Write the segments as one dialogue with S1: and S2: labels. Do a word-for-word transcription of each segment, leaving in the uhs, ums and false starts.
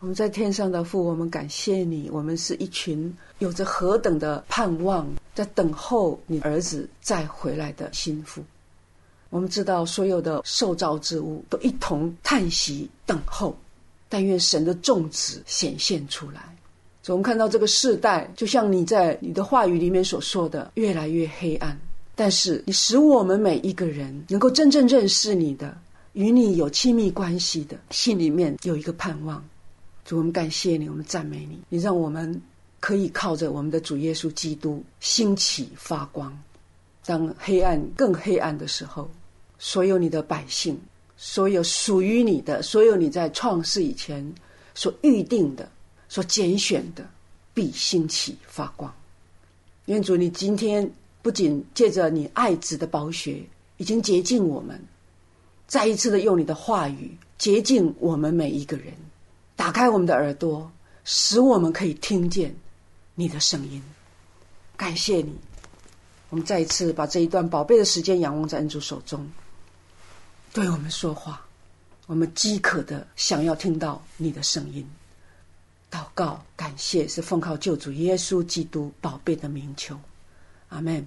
S1: 我们在天上的父，我们感谢你，我们是一群有着何等的盼望，在等候你儿子再回来的心腹。我们知道所有的受造之物都一同叹息等候，但愿神的众子显现出来。所以我们看到这个世代，就像你在你的话语里面所说的，越来越黑暗，但是你使我们每一个人能够真正认识你的，与你有亲密关系的，心里面有一个盼望。主，我们感谢你，我们赞美你，你让我们可以靠着我们的主耶稣基督兴起发光。当黑暗更黑暗的时候，所有你的百姓，所有属于你的，所有你在创世以前所预定的，所拣选的，必兴起发光。愿主你今天不仅借着你爱子的宝血已经洁净我们，再一次的用你的话语洁净我们每一个人，打开我们的耳朵，使我们可以听见你的声音。感谢你，我们再一次把这一段宝贝的时间仰望在恩主手中，对我们说话，我们饥渴的想要听到你的声音。祷告感谢是奉靠救主耶稣基督宝贝的名求，阿们。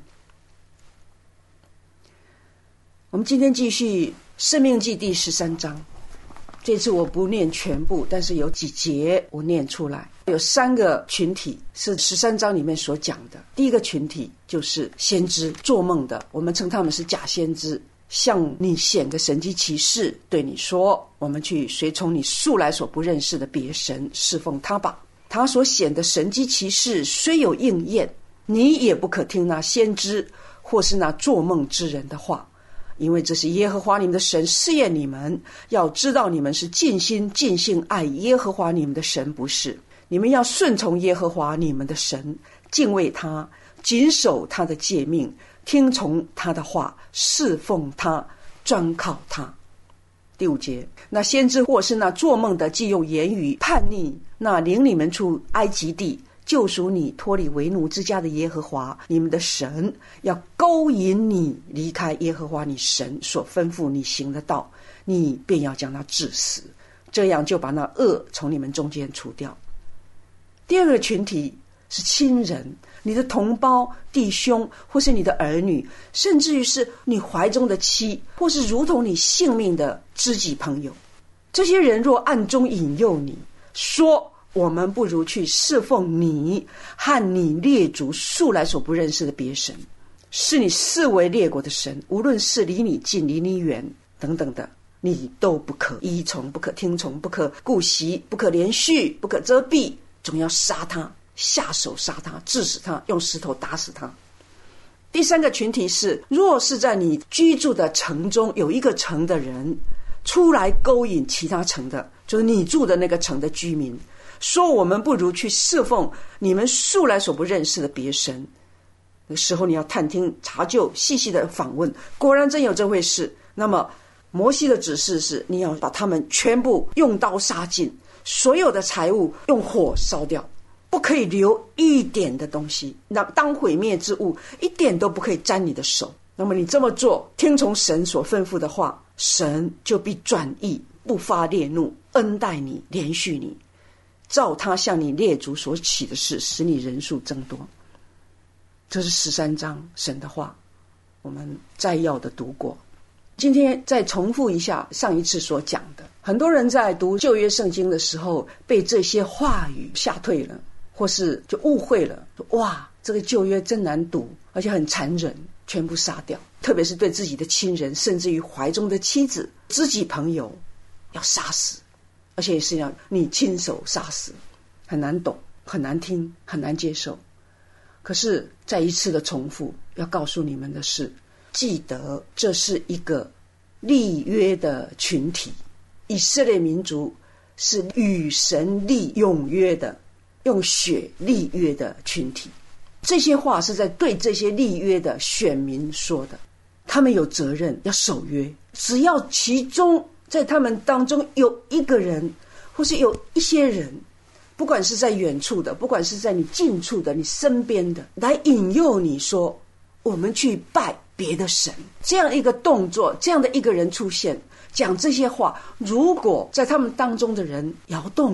S1: 我们今天继续申命记第十三章，这次我不念全部，但是有几节我念出来。有三个群体是十三章里面所讲的。第一个群体就是先知，做梦的，我们称他们是假先知，向你显个神迹奇事，对你说，我们去随从你素来所不认识的别神，侍奉他吧。他所显的神迹奇事虽有应验，你也不可听那先知或是那做梦之人的话，因为这是耶和华你们的神试验你们，要知道你们是尽心尽性爱耶和华你们的神，不是。你们要顺从耶和华你们的神，敬畏他，谨守他的诫命，听从他的话，侍奉他，专靠他。第五节，那先知或是那做梦的，既用言语叛逆那领你们出埃及地救赎你脱离为奴之家的耶和华你们的神，要勾引你离开耶和华你神所吩咐你行的道，你便要将他治死，这样就把那恶从你们中间除掉。第二个群体是亲人，你的同胞弟兄，或是你的儿女，甚至于是你怀中的妻，或是如同你性命的知己朋友。这些人若暗中引诱你，说我们不如去侍奉你和你列祖素来所不认识的别神，是你视为列国的神，无论是离你近离你远等等的，你都不可依从，不可听从，不可顾惜，不可连续，不可遮蔽，总要杀他，下手杀他，治死他，用石头打死他。第三个群体是，若是在你居住的城中有一个城的人出来勾引其他城的，就是你住的那个城的居民，说我们不如去侍奉你们素来所不认识的别神，那个时候你要探听查究，细细的访问，果然真有这回事，那么摩西的指示是，你要把他们全部用刀杀尽，所有的财物用火烧掉，不可以留一点的东西，那当毁灭之物，一点都不可以沾你的手。那么你这么做，听从神所吩咐的话，神就必转意，不发烈怒，恩待你，连续你，照他向你列祖所起的事，使你人数增多。这是十三章神的话，我们摘要的读过。今天再重复一下上一次所讲的，很多人在读旧约圣经的时候被这些话语吓退了，或是就误会了，哇，这个旧约真难读，而且很残忍，全部杀掉，特别是对自己的亲人，甚至于怀中的妻子、知己朋友要杀死，而且也是要你亲手杀死，很难懂，很难听，很难接受。可是再一次的重复，要告诉你们的是，记得这是一个立约的群体，以色列民族是与神立永约的，用血立约的群体。这些话是在对这些立约的选民说的，他们有责任要守约，只要其中在他们当中有一个人，或是有一些人，不管是在远处的，不管是在你近处的，你身边的，来引诱你说我们去拜别的神，这样一个动作，这样的一个人出现讲这些话，如果在他们当中的人摇动了，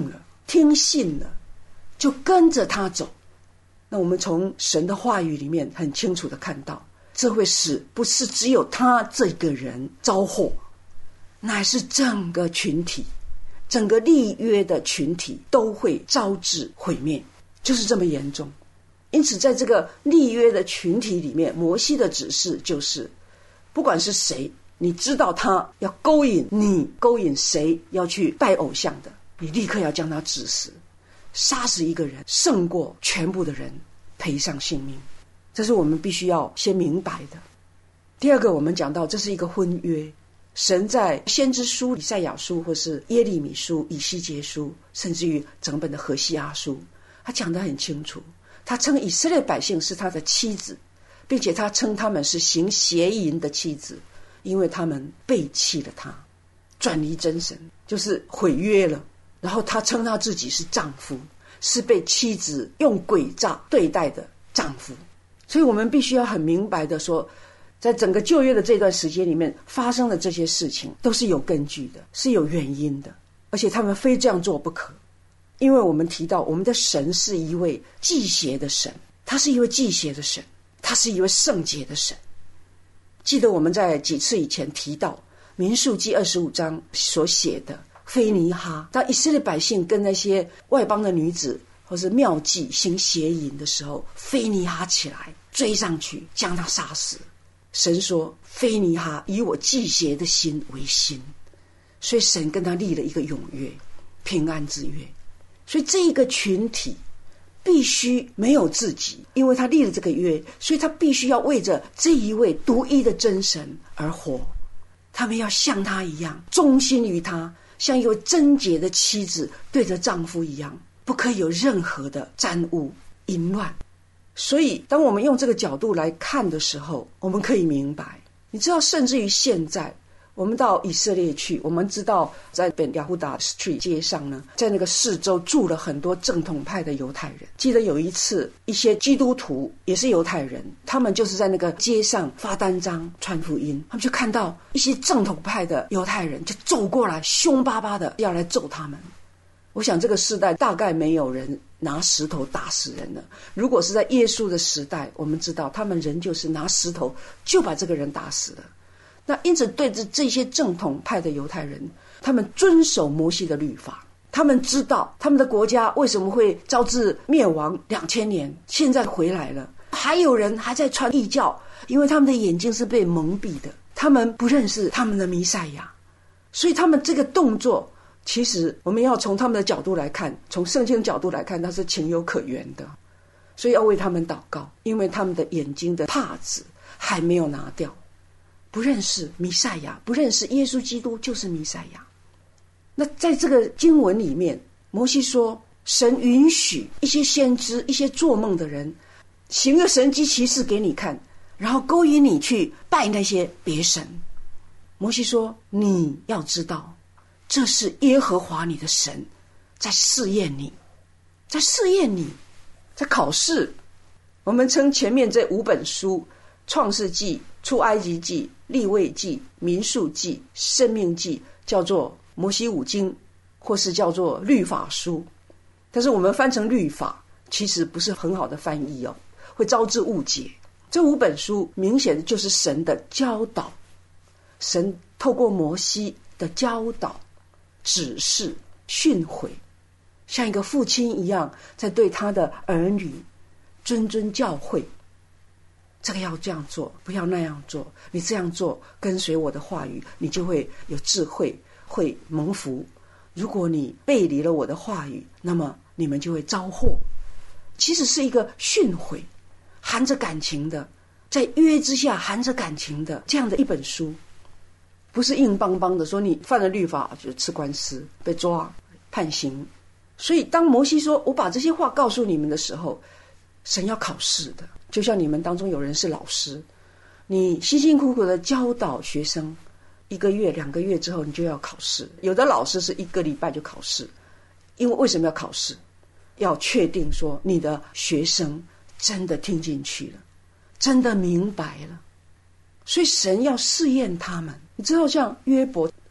S1: 听信了，就跟着他走。那我们从神的话语里面很清楚的看到，这会使不是只有他这个人遭祸，乃是整个群体，整个立约的群体都会招致毁灭，就是这么严重。因此在这个立约的群体里面，摩西的指示就是不管是谁，你知道他要勾引你，勾引谁要去拜偶像的，你立刻要将他治死，杀死一个人胜过全部的人赔上性命，这是我们必须要先明白的。第二个，我们讲到这是一个婚约，神在先知书以赛亚书或是耶利米书、以西结书，甚至于整本的何西阿书，他讲得很清楚，他称以色列百姓是他的妻子，并且他称他们是行邪淫的妻子，因为他们背弃了他，转离真神，就是毁约了。然后他称他自己是丈夫，是被妻子用诡诈对待的丈夫。所以我们必须要很明白的说，在整个旧约的这段时间里面发生的这些事情都是有根据的，是有原因的，而且他们非这样做不可。因为我们提到我们的神是一位忌邪的神，他是一位忌邪的神，他是一位圣洁的神。记得我们在几次以前提到民数记二十五章所写的菲尼哈，当以色列百姓跟那些外邦的女子或是庙妓行邪淫的时候，菲尼哈起来追上去将他杀死。神说菲尼哈以我忌邪的心为心，所以神跟他立了一个永约，平安之约。所以这一个群体必须没有自己，因为他立了这个约，所以他必须要为着这一位独一的真神而活。他们要像他一样忠心于他，像一位贞洁的妻子对着丈夫一样，不可以有任何的沾污淫乱。所以当我们用这个角度来看的时候，我们可以明白，你知道甚至于现在我们到以色列去，我们知道在本雅胡达 Street 街上呢，在那个四周住了很多正统派的犹太人。记得有一次一些基督徒也是犹太人，他们就是在那个街上发单张传福音，他们就看到一些正统派的犹太人就走过来，凶巴巴的要来揍他们。我想这个时代大概没有人拿石头打死人了，如果是在耶稣的时代，我们知道他们人就是拿石头就把这个人打死了。那因此对着这些正统派的犹太人，他们遵守摩西的律法，他们知道他们的国家为什么会招致灭亡两千年，现在回来了，还有人还在传异教，因为他们的眼睛是被蒙蔽的，他们不认识他们的弥赛亚。所以他们这个动作，其实我们要从他们的角度来看，从圣经角度来看，它是情有可原的。所以要为他们祷告，因为他们的眼睛的帕子还没有拿掉，不认识弥赛亚，不认识耶稣基督就是弥赛亚。那在这个经文里面，摩西说神允许一些先知，一些做梦的人行个神迹奇事给你看，然后勾引你去拜那些别神。摩西说你要知道，这是耶和华你的神在试验你，在试验你，在考试。我们称前面这五本书，创世纪、出埃及记、利未记、民数记、申命记，叫做摩西五经，或是叫做律法书。但是我们翻成律法其实不是很好的翻译哦，会招致误解。这五本书明显的就是神的教导，神透过摩西的教导、指示、训诲，像一个父亲一样在对他的儿女谆谆教诲，这个要这样做，不要那样做，你这样做跟随我的话语，你就会有智慧，会蒙福。如果你背离了我的话语，那么你们就会遭祸。其实是一个训诲，含着感情的，在约之下含着感情的这样的一本书，不是硬邦邦的说你犯了律法就吃官司被抓判刑。所以当摩西说我把这些话告诉你们的时候，神要考试的。就像你们当中有人是老师，你辛辛苦苦的教导学生，一个月两个月之后你就要考试。有的老师是一个礼拜就考试，因为为什么要考试？要确定说你的学生真的听进去了，真的明白了。所以神要试验他们。你知道像约伯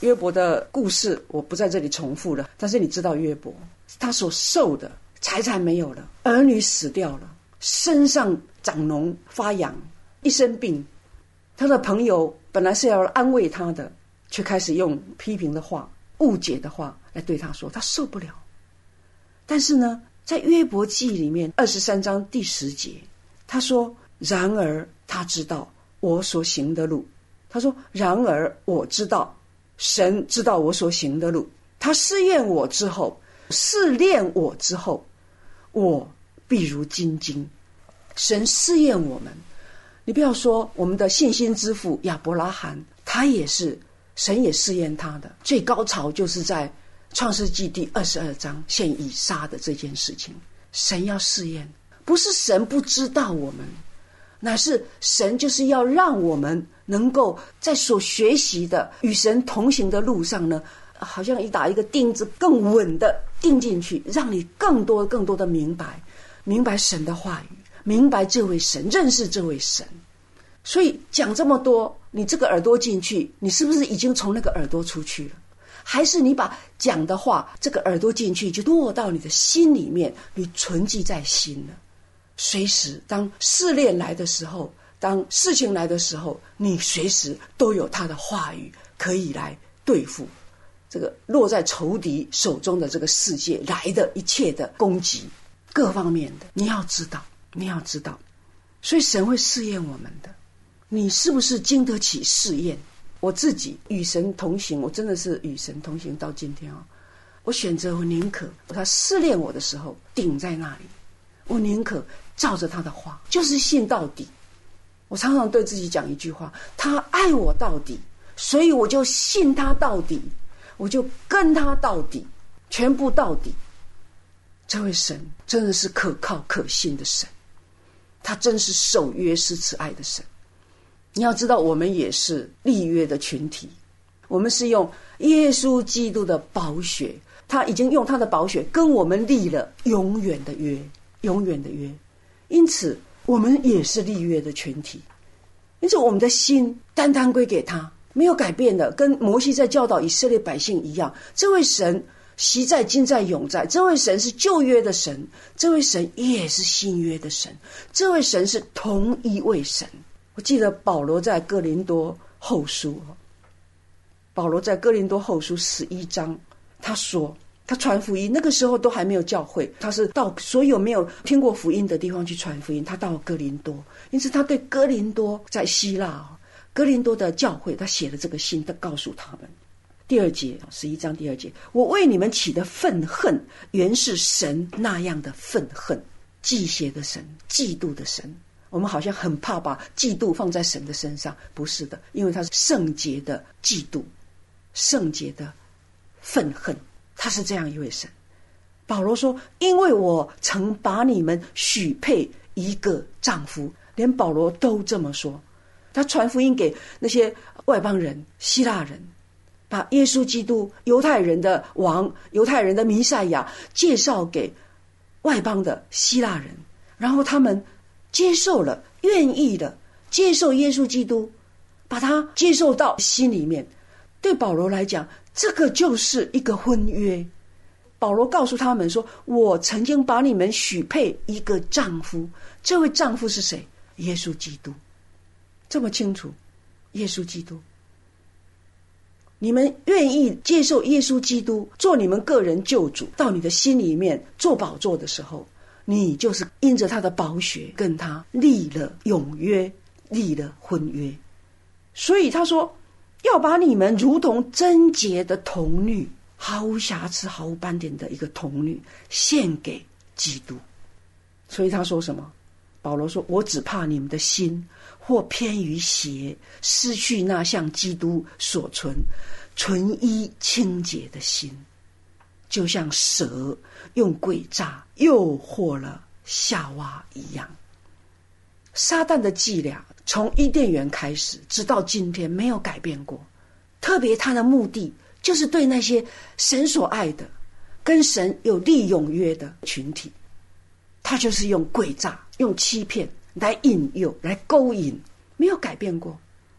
S1: 约伯的故事我不在这里重复了，但是你知道约伯他所受的财产没有了，儿女死掉了，身上长脓发痒，一生病，他的朋友本来是要安慰他的，却开始用批评的话、误解的话来对他说，他受不了。但是呢，在约伯记里面二十三章第十节，他说，然而他知道我所行的路，他说，然而我知道，神知道我所行的路，他试验我之后，试炼我之后，我必如金晶。神试验我们，你不要说我们的信心之父亚伯拉罕，他也是神也试验他的，最高潮就是在创世纪第二十二章献以撒的这件事情。神要试验，不是神不知道我们，乃是神就是要让我们能够在所学习的与神同行的路上呢，好像一打一个钉子更稳的钉进去，让你更多更多的明白明白神的话语，明白这位神，认识这位神。所以讲这么多，你这个耳朵进去，你是不是已经从那个耳朵出去了？还是你把讲的话这个耳朵进去就落到你的心里面，你存记在心了。随时当试炼来的时候，当事情来的时候，你随时都有他的话语可以来对付这个落在仇敌手中的这个世界来的一切的攻击，各方面的你要知道，你要知道。所以神会试验我们的，你是不是经得起试验？我自己与神同行，我真的是与神同行到今天哦。我选择，我宁可他试炼我的时候顶在那里，我宁可照着他的话，就是信到底。我常常对自己讲一句话，他爱我到底，所以我就信他到底，我就跟他到底，全部到底。这位神真的是可靠可信的神，他真是守约施慈爱的神。你要知道，我们也是立约的群体，我们是用耶稣基督的宝血，他已经用他的宝血跟我们立了永远的约，永远的约。因此我们也是立约的群体，因此我们的心单单归给他，没有改变的，跟摩西在教导以色列百姓一样。这位神昔在今在永在，这位神是旧约的神，这位神也是新约的神，这位神是同一位神。我记得保罗在哥林多后书，保罗在哥林多后书十一章，他说他传福音，那个时候都还没有教会，他是到所有没有听过福音的地方去传福音。他到哥林多，因此他对哥林多在希腊哥林多的教会，他写了这个信，他告诉他们。第二节，十一章第二节，我为你们起的愤恨，原是神那样的愤恨，忌邪的神，嫉妒的神。我们好像很怕把嫉妒放在神的身上，不是的，因为他是圣洁的嫉妒，圣洁的愤恨，他是这样一位神。保罗说，因为我曾把你们许配一个丈夫，连保罗都这么说。他传福音给那些外邦人，希腊人，把耶稣基督犹太人的王，犹太人的弥赛亚介绍给外邦的希腊人，然后他们接受了，愿意了，接受耶稣基督，把他接受到心里面。对保罗来讲，这个就是一个婚约。保罗告诉他们说，我曾经把你们许配一个丈夫，这位丈夫是谁？耶稣基督。这么清楚，耶稣基督。你们愿意接受耶稣基督做你们个人救主，到你的心里面做宝座的时候，你就是因着他的宝血跟他立了永约，立了婚约。所以他说，要把你们如同贞洁的童女，毫无瑕疵毫无斑点的一个童女献给基督。所以他说什么？保罗说，我只怕你们的心或偏于邪，失去那向基督所存纯一清洁的心，就像蛇用诡诈诱惑了夏娃一样。撒旦的伎俩从伊甸园开始直到今天没有改变过，特别他的目的就是对那些神所爱的跟神有立永约的群体，他就是用诡诈用欺骗来引诱来勾引，没有改变过。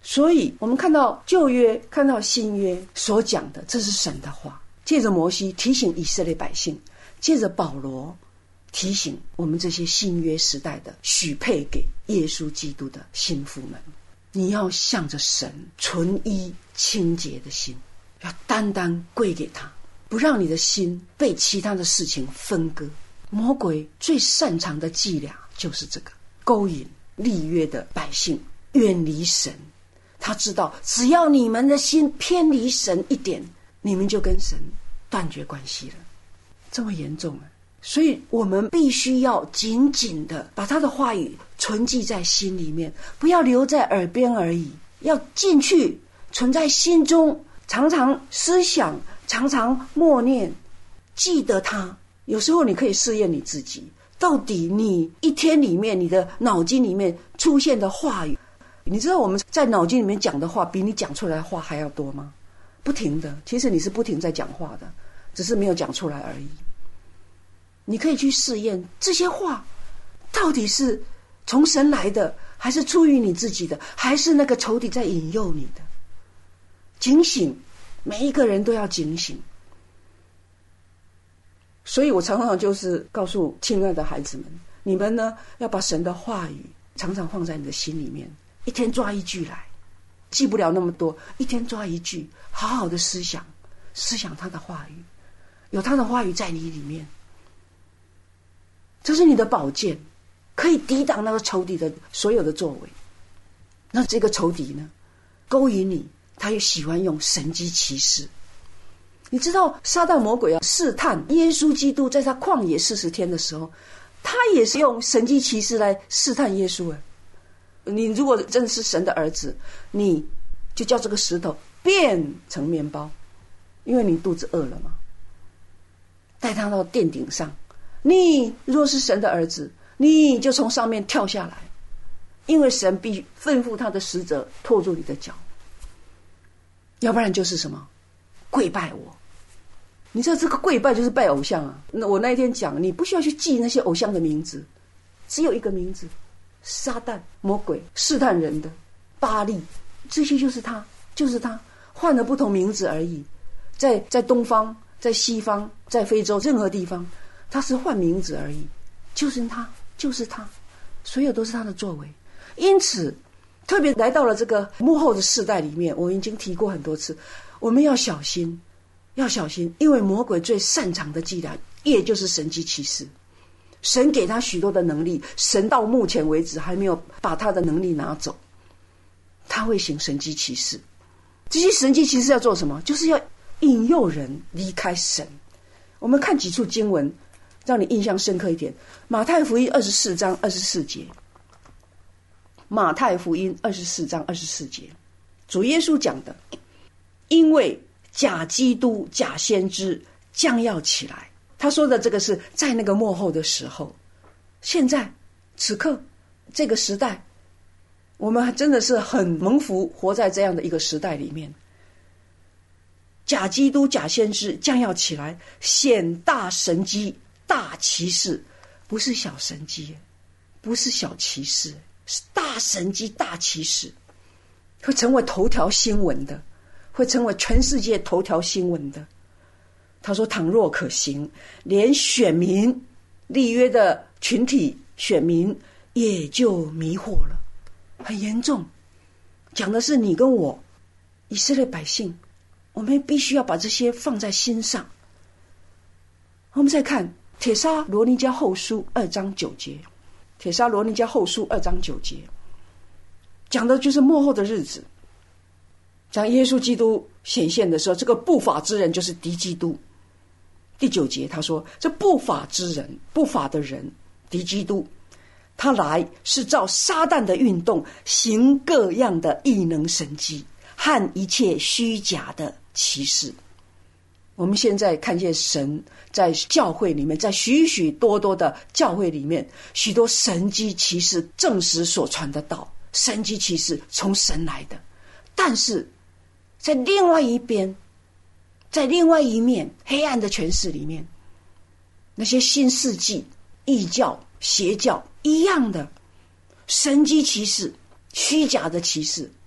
S1: 所以我们看到旧约看到新约所讲的，这是神的话，借着摩西提醒以色列百姓，借着保罗提醒我们这些新约时代的许配给耶稣基督的新妇们，你要向着神纯一清洁的心，要单单归给他，不让你的心被其他的事情分割。魔鬼最擅长的伎俩就是这个，勾引立约的百姓远离神。他知道只要你们的心偏离神一点，你们就跟神断绝关系了，这么严重啊！所以我们必须要紧紧的把他的话语存记在心里面，不要留在耳边而已，要进去存在心中，常常思想，常常默念，记得他。有时候你可以试验你自己，到底你一天里面你的脑筋里面出现的话语，你知道我们在脑筋里面讲的话比你讲出来的话还要多吗？不停的，其实你是不停在讲话的，只是没有讲出来而已。你可以去试验这些话到底是从神来的，还是出于你自己的，还是那个仇敌在引诱你的。警醒，每一个人都要警醒。所以我常常就是告诉亲爱的孩子们，你们呢要把神的话语常常放在你的心里面，一天抓一句来，记不了那么多，一天抓一句，好好的思想，思想他的话语，有他的话语在你里面，这是你的宝剑，可以抵挡那个仇敌的所有的作为。那这个仇敌呢，勾引你，他也喜欢用神迹奇事。你知道撒旦魔鬼要试探耶稣基督，在他旷野四十天的时候，他也是用神迹奇事来试探耶稣。你如果真的是神的儿子，你就叫这个石头变成面包，因为你肚子饿了嘛。带他到殿顶上，你若是神的儿子，你就从上面跳下来，因为神必吩咐他的使者拖住你的脚，要不然就是什么跪拜我。你知道这个跪拜就是拜偶像啊。那我那一天讲，你不需要去记那些偶像的名字，只有一个名字，撒旦魔鬼试探人的巴力，这些就是他，就是他，换了不同名字而已。在在东方，在西方，在非洲任何地方，他是换名字而已，就是他，就是他，所有都是他的作为。因此特别来到了这个幕后的世代里面，我已经提过很多次，我们要小心，要小心，因为魔鬼最擅长的伎俩也就是神迹奇事。神给他许多的能力，神到目前为止还没有把他的能力拿走，他会行神迹奇事。这些神迹奇事要做什么？就是要引诱人离开神。我们看几处经文让你印象深刻一点。马太福音二十四章二十四节，马太福音二十四章二十四节，主耶稣讲的，因为假基督假先知将要起来。他说的这个是在那个末后的时候，现在此刻这个时代，我们真的是很蒙福，活在这样的一个时代里面。假基督假先知将要起来，显大神迹大奇事，不是小神迹，不是小奇事，是大神迹大奇事，会成为头条新闻的，会成为全世界头条新闻的。他说倘若可行，连选民立约的群体选民也就迷惑了，很严重。讲的是你跟我以色列百姓，我们必须要把这些放在心上。我们再看帖撒罗尼迦后书二章九节，帖撒罗尼迦后书二章九节讲的就是末后的日子，讲耶稣基督显现的时候，这个不法之人就是敌基督。第九节他说，这不法之人，不法的人，敌基督，他来是照撒旦的运动，行各样的异能神迹和一切虚假的奇事。我们现在看见神在教会里面，在许许多多的教会里面，许多神迹奇事证实所传的道，神迹奇事从神来的。但是在另外一边，在另外一面黑暗的权势里面，那些新世纪异教邪教一样的神迹奇事，虚假的奇事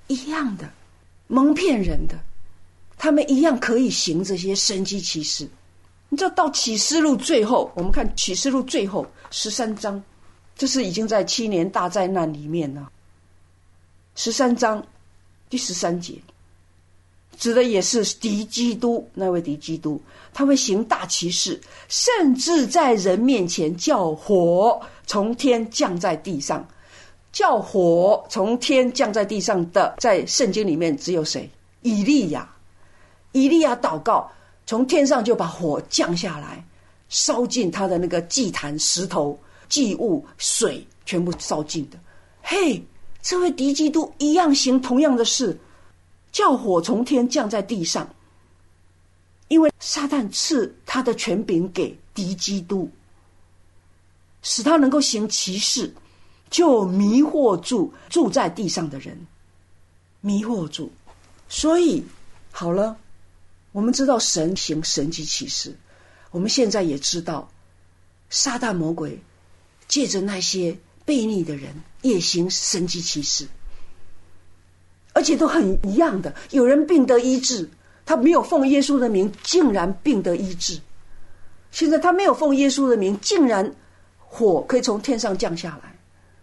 S1: 一样的，蒙骗人的，他们一样可以行这些神迹奇事。你知道到启示录最后，我们看启示录最后十三章，这是已经在七年大灾难里面了。十三章第十三节，指的也是敌基督，那位敌基督，他会行大奇事，甚至在人面前叫火从天降在地上。叫火从天降在地上的，在圣经里面只有谁？以利亚。以利亚祷告，从天上就把火降下来，烧尽他的那个祭坛、石头、祭物、水，全部烧尽的。嘿，这位敌基督一样行同样的事，叫火从天降在地上。因为撒旦赐他的权柄给敌基督，使他能够行奇事，就迷惑住住在地上的人，迷惑住。所以好了，我们知道神行神迹奇事，我们现在也知道撒旦魔鬼借着那些悖逆的人也行神迹奇事，而且都很一样的。有人病得医治，他没有奉耶稣的名，竟然病得医治。现在他没有奉耶稣的名，竟然火可以从天上降下来。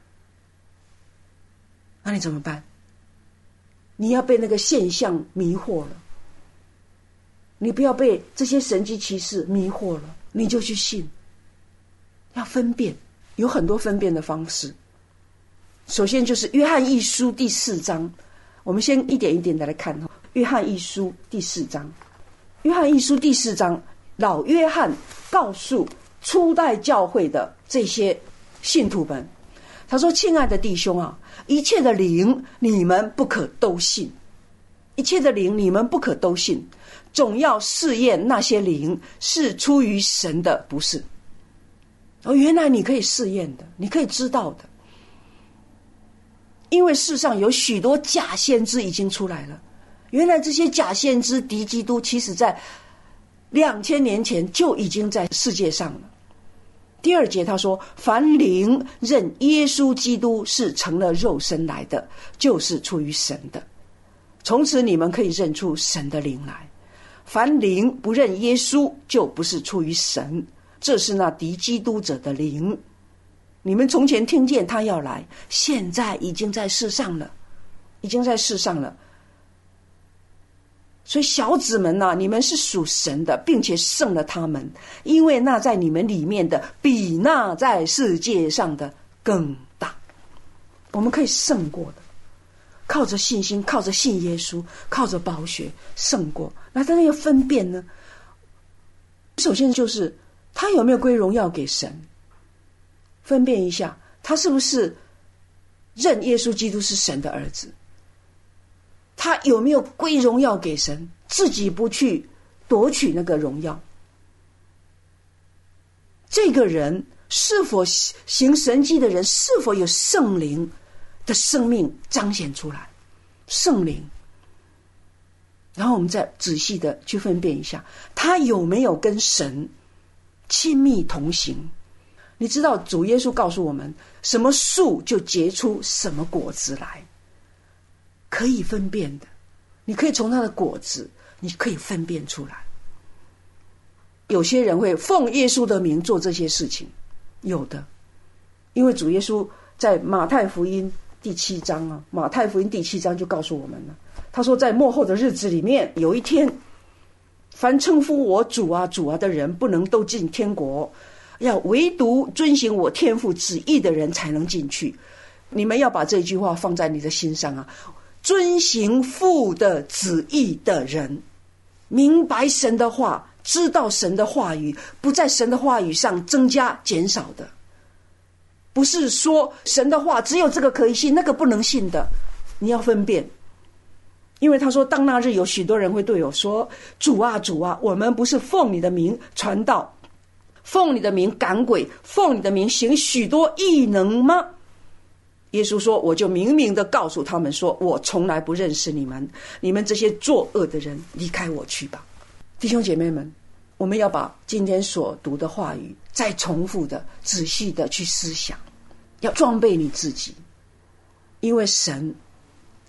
S1: 那你怎么办？你要被那个现象迷惑了，你不要被这些神迹奇事迷惑了，你就去信。要分辨，有很多分辨的方式。首先就是约翰一书第四章，我们先一点一点的来看。约翰一书第四章，约翰一书第四章，老约翰告诉初代教会的这些信徒们，他说：亲爱的弟兄啊，一切的灵你们不可都信，一切的灵你们不可都信，总要试验那些灵是出于神的，不是。哦，原来你可以试验的，你可以知道的，因为世上有许多假先知已经出来了。原来这些假先知敌基督，其实在两千年前就已经在世界上了。第二节他说：凡灵认耶稣基督是成了肉身来的，就是出于神的。从此你们可以认出神的灵来。凡灵不认耶稣，就不是出于神，这是那敌基督者的灵。你们从前听见他要来，现在已经在世上了，已经在世上了。所以小子们啊，你们是属神的，并且胜了他们，因为那在你们里面的比那在世界上的更大。我们可以胜过的，靠着信心，靠着信耶稣，靠着宝血胜过。那他那个分辨呢？首先就是他有没有归荣耀给神，分辨一下他是不是认耶稣基督是神的儿子，他有没有归荣耀给神，自己不去夺取那个荣耀。这个人是否行神迹的人，是否有圣灵的生命彰显出来，圣灵。然后我们再仔细的去分辨一下，他有没有跟神亲密同行。你知道主耶稣告诉我们，什么树就结出什么果子来，可以分辨的，你可以从它的果子你可以分辨出来。有些人会奉耶稣的名做这些事情，有的，因为主耶稣在马太福音第七章啊，马太福音第七章就告诉我们了，他说在末后的日子里面，有一天，凡称呼我主啊主啊的人，不能都进天国，要唯独遵行我天父旨意的人才能进去。你们要把这句话放在你的心上啊，遵行父的旨意的人，明白神的话，知道神的话语，不在神的话语上增加减少的。不是说神的话只有这个可以信，那个不能信的，你要分辨。因为他说，当那日有许多人会对我说，主啊主啊，我们不是奉你的名传道，奉你的名赶鬼，奉你的名行许多异能吗？耶稣说，我就明明的告诉他们说，我从来不认识你们，你们这些作恶的人，离开我去吧。弟兄姐妹们，我们要把今天所读的话语再重复的仔细的去思想，要装备你自己，因为神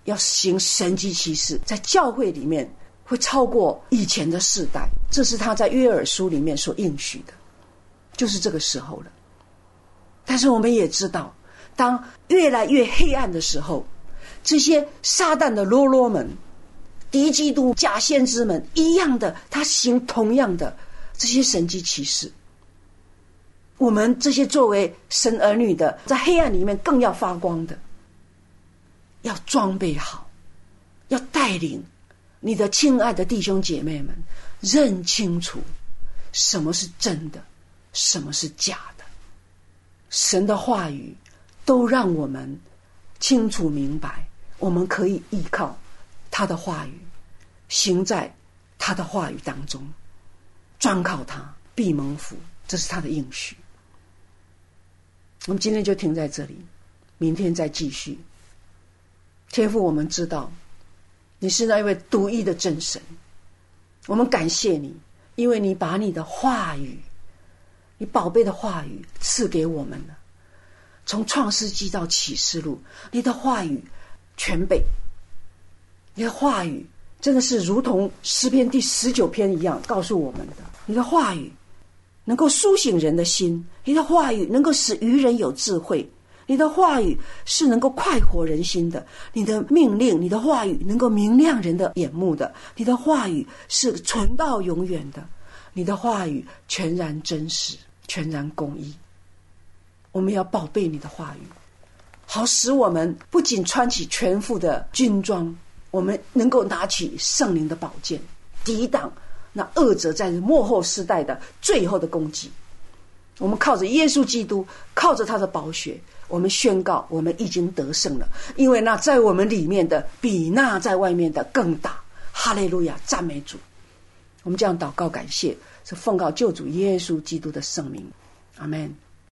S1: 要行神迹奇事，在教会里面会超过以前的世代，这是他在约珥书里面所应许的，就是这个时候了。但是我们也知道，当越来越黑暗的时候，这些撒旦的喽啰们、敌基督假先知们一样的，他行同样的这些神迹奇事。我们这些作为神儿女的，在黑暗里面更要发光的，要装备好，要带领你的亲爱的弟兄姐妹们认清楚什么是真的，什么是假的。神的话语都让我们清楚明白，我们可以依靠他的话语，行在他的话语当中，专靠他必蒙福，这是他的应许。我们今天就停在这里，明天再继续。天父，我们知道你是那位独一的真神，我们感谢你，因为你把你的话语，你宝贝的话语赐给我们了。从创世纪到启示录，你的话语全备，你的话语真的是如同诗篇第十九篇一样告诉我们的。你的话语能够苏醒人的心，你的话语能够使愚人有智慧，你的话语是能够快活人心的，你的命令，你的话语能够明亮人的眼目的，你的话语是存到永远的，你的话语全然真实，全然公义。我们要宝贝你的话语，好使我们不仅穿起全副的军装，我们能够拿起圣灵的宝剑，抵挡那恶者在末后世代的最后的攻击。我们靠着耶稣基督，靠着他的宝血，我们宣告我们已经得胜了，因为那在我们里面的比那在外面的更大。哈利路亚，赞美主。我们这样祷告感谢，是奉告救主耶稣基督的圣名，阿们。